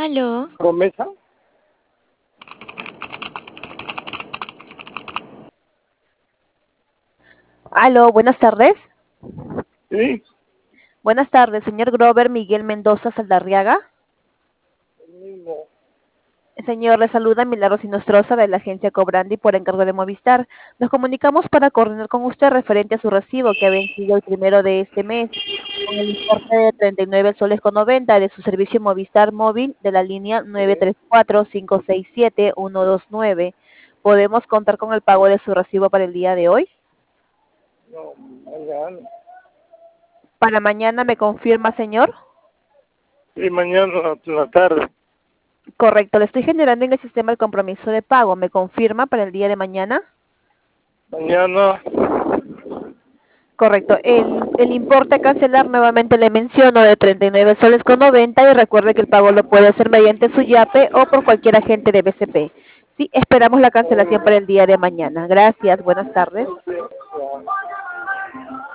Aló. ¿Promesa? Aló, buenas tardes. Sí, Buenas tardes, señor Grover Miguel Mendoza Saldarriaga. el mismo. Señor, le saluda Milagros Inostroza de la agencia Cobrandi por encargo de Movistar. Nos comunicamos para coordinar con usted referente a su recibo que ha vencido el 1 de este mes con el importe de 39 soles con 90 de su servicio Movistar móvil de la línea Sí, 934-567-129. ¿Podemos contar con el pago de su recibo para el día de hoy? no, mañana. Para mañana, ¿me confirma, señor? Sí, mañana en la tarde. Correcto, le estoy generando en el sistema el compromiso de pago. ¿Me confirma para el día de mañana? Mañana, Correcto. El importe a cancelar, nuevamente le menciono, de 39 soles con 90 y recuerde que el pago lo puede hacer mediante su YAPE o por cualquier agente de BCP. Sí, esperamos la cancelación para el día de mañana. Gracias, buenas tardes.